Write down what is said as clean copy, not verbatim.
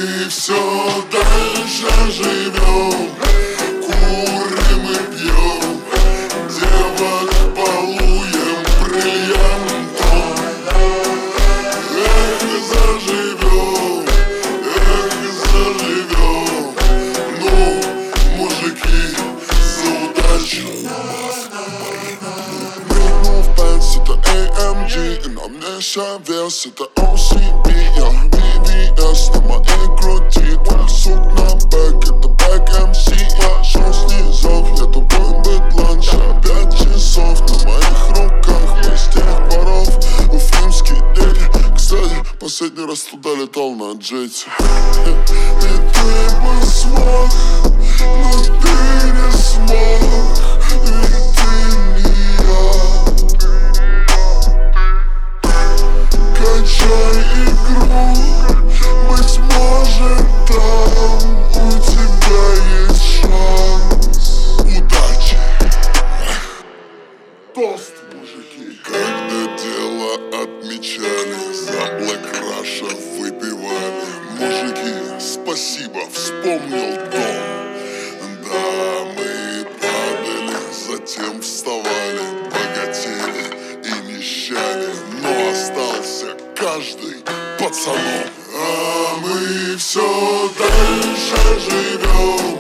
мы все дальше живем, курим и пьем, девок балуем бриллиантом. Эх, заживем, ну, мужики, за удачу. Прыгнул в Бенц, это AMG, и на мне вес, это OCB, я VVS на моей груди, твоих сук на бэк, это бэк MC, я шел снизов, я тупой быдланша, 5 часов на моих руках, мы с тех поров, уфимские дети. Кстати, последний раз туда летал на джете. И ты бы смог, но ты не смог, ведь ты не я. Качай игру, быть может там у тебя есть шанс. Удачи! Тост, мужики! Когда дело отмечали, за Black Russia выпивали. Мужики, спасибо, вспомнил дом. Да, мы падали, затем вставали, богатели и нищали, но остался каждый пацаном. А мы все дальше живем.